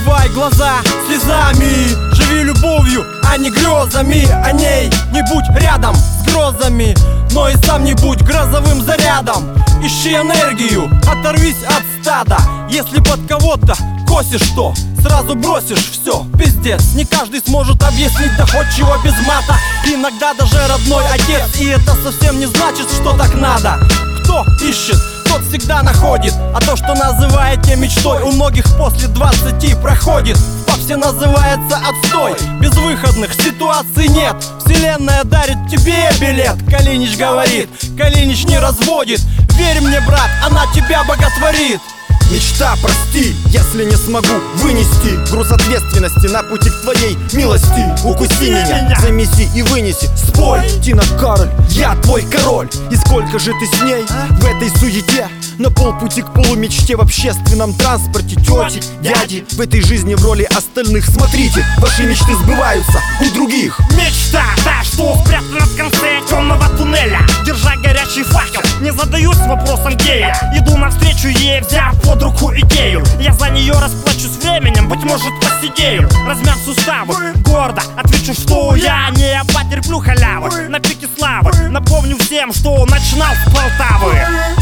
омывай глаза слезами. Живи любовью, а не грезами о ней. Не будь рядом с грозами, но и сам не будь грозовым зарядом. Ищи энергию, оторвись от стада. Если под кого-то косишь, то сразу бросишь все. Пиздец, не каждый сможет объяснить доходчиво без мата. Иногда даже родной отец, и это совсем не значит, что так надо. Кто ищет, тот всегда находит. А то, что называете мечтой, у многих после 20 проходит. В попсе называется отстой. Безвыходных ситуаций нет. Вселенная дарит тебе билет. Калинич говорит, Калинич не разводит. Верь мне, брат, она тебя боготворит. Мечта, прости, если не смогу вынести груз ответственности на пути к твоей милости. Укуси меня, замеси и вынеси. Спой, Тина Кароль, я твой король. И сколько же ты с ней в этой суете? На полпути к полумечте в общественном транспорте. Тети, дяди, в этой жизни в роли остальных. Смотрите, ваши мечты сбываются у других. Мечта, та, что спрятана в конце темного туннеля. Держа горячий факел, не задаюсь вопросом, где я. Иду навстречу ей, взяв под руку идею. Я за нее расплачусь временем, быть может посидею. Размяв суставы, гордо отвечу, что я не потерплю халявы. На пике славы напомню всем, что начинал с Полтавы.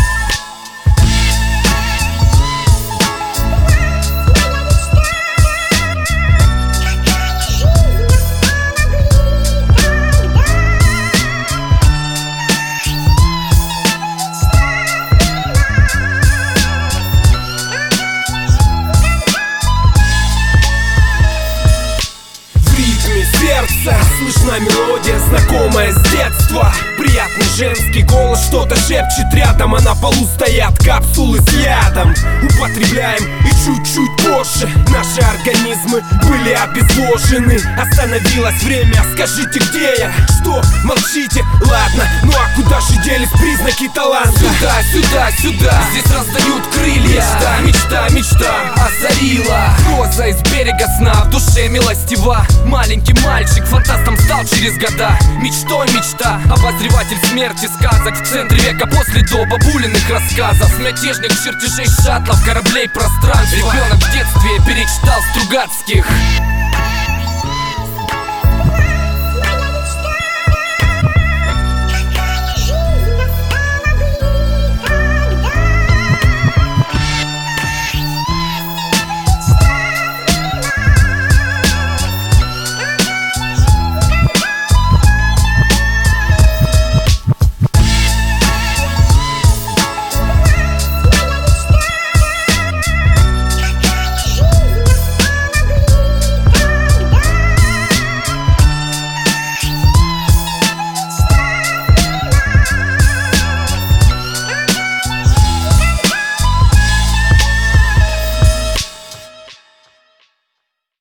Слышна мелодия, знакомая с детства. Приятный женский голос что-то шепчет рядом, а на полу стоят капсулы с ядом. Употребляем и чуть-чуть позже. Наши организмы были обезвожены. Остановилось время, скажите, где я? Что, молчите? Ладно, ну а куда же делись признаки таланта? Сюда, сюда, сюда, здесь раздают крылья. Мечта, мечта, мечта озарила. Роза из берега сна, в душе милостива. Маленький мальчик фантастом стал через года. Мечтой мечта, обозреватель смерти сказок. В центре века после до бабулиных рассказов. Мятежных чертежей шаттлов, кораблей пространства. Ребенок в детстве перечитал Стругацких.